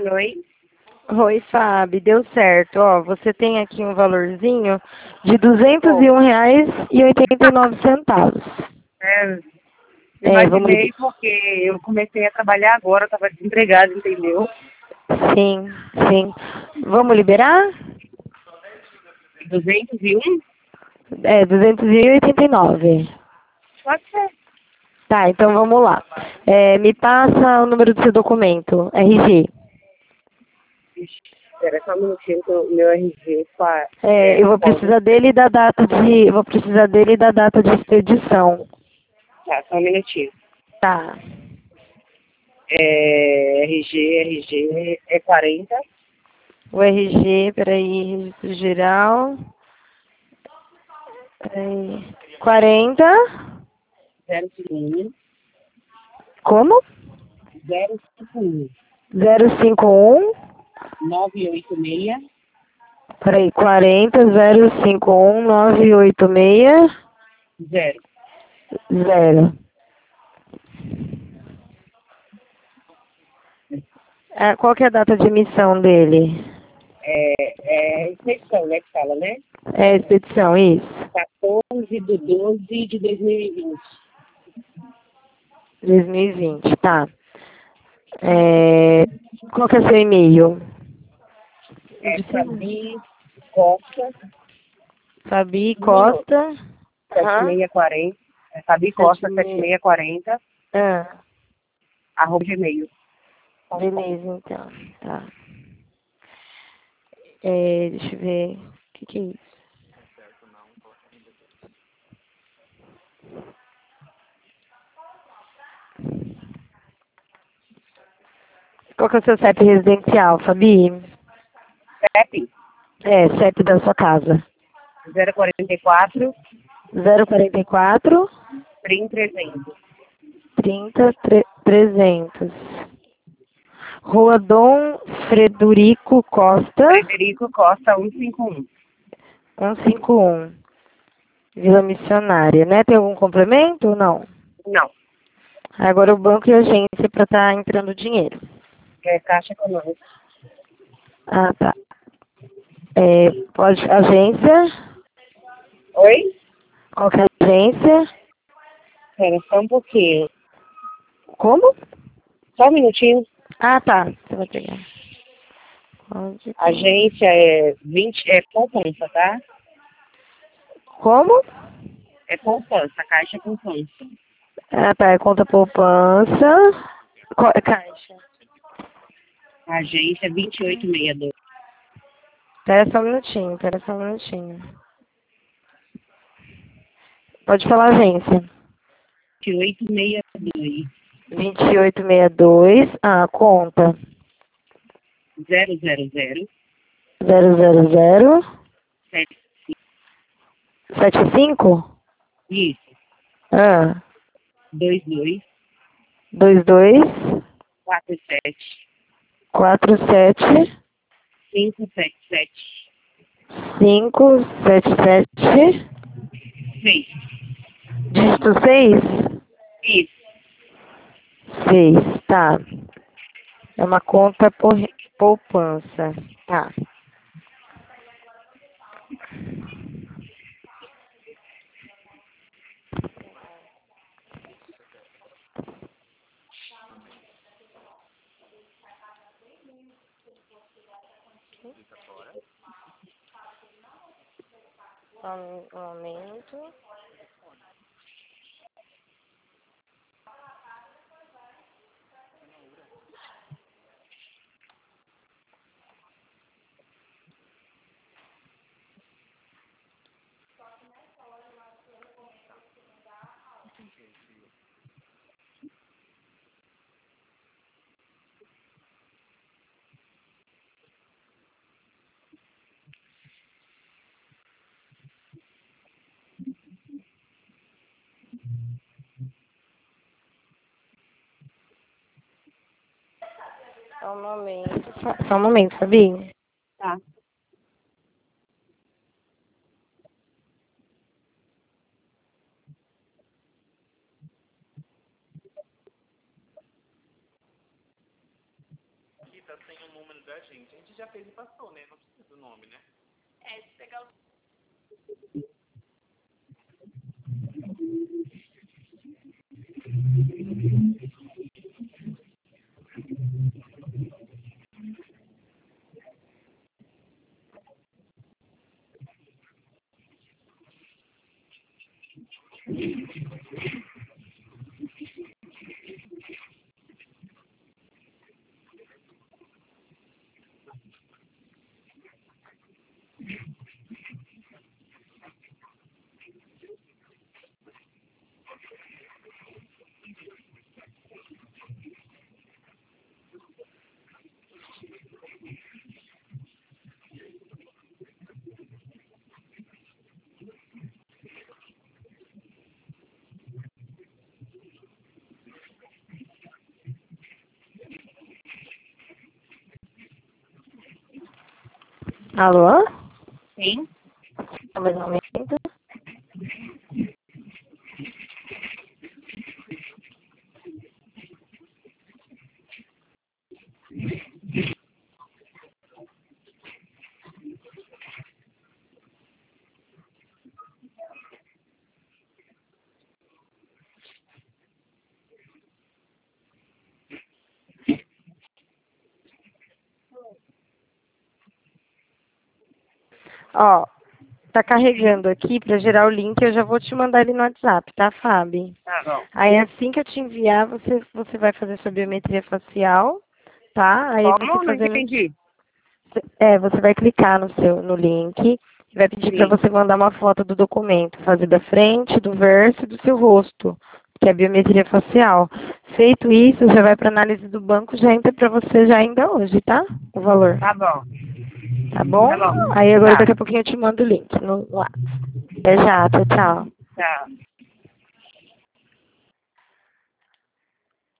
Oi? Oi, Fábio, deu certo. Ó, você tem aqui um valorzinho de R$ 201,89. É, Vamos imaginei liberar. porque eu comecei a trabalhar agora, eu estava desempregada, entendeu? Sim, sim. Vamos liberar? 201? 289. Pode ser. Tá, então vamos lá. Me passa o número do seu documento, RG. Ixi, espera só um minutinho que o meu RG Eu vou foge. precisar dele e da data de, vou precisar dele e da data de expedição. Tá, só um minutinho. Tá. RG é 40, O RG, peraí, registro geral. Peraí. 40. 051, Como? 051, 051. 986, Peraí, 40 051 986 0. 0. Qual que é a data de emissão dele? É inspeção, né, que fala, né? É a expedição, isso. 14/12/2020. 2020, tá. Qual que é o seu e-mail? Não disse não. Fabi Costa, Fabi não, Costa. Aham. 7640, Fabi Costa 76. 7640, Ah, @gmail. beleza, então. Tá. Deixa eu ver. O que é isso? Qual que é o seu CEP residencial, Fabi? CEP CEP da sua casa. 044 044 300. 30 300. Rua Dom Frederico Costa, Frederico Costa 151. 151. Vila Missionária, né? Tem algum complemento ou não? Não, Agora o banco e a agência para estar entrando dinheiro. é Caixa Econômica. Ah, tá. Pode, agência? Oi? Qual que é a agência? Espera só um pouquinho. Como? Só um minutinho. Ah, tá. Você vai pegar. Pode. Agência é 20, é poupança, tá? Como? É poupança, Caixa Poupança. Ah, tá. É conta poupança. Caixa. Agência 2862. Espera só um minutinho. Pode falar agência. 2862. 2862. Conta. 000 000 7. 75. Isso. 22 22 47 47 577 577. 6. Dígito 6. Isso. 6, tá. É uma conta poupança. Tá. Só um momento. Só um momento. Só um momento, Fabinho. Tá. tá sem o número da gente. A gente já fez e passou, né? Não precisa do nome, né? É, se pegar o... Alô? Sim. Mais um momento. Ó, tá carregando aqui pra gerar o link, eu já vou te mandar ele no WhatsApp, tá, Fábio? Tá bom. Aí assim que eu te enviar, você vai fazer sua biometria facial, tá? Aí Como? você Não fazendo. entendi. Você vai clicar no link e vai pedir para Sim. você mandar uma foto do documento, fazer da frente, do verso e do seu rosto, que é a biometria facial. Feito isso, já vai para análise do banco, já entra para você já ainda hoje, tá? O valor. Tá bom. Tá bom? Tá bom. Aí agora Tá. daqui a pouquinho eu te mando o link no WhatsApp. Até já, tchau, tchau. Tá.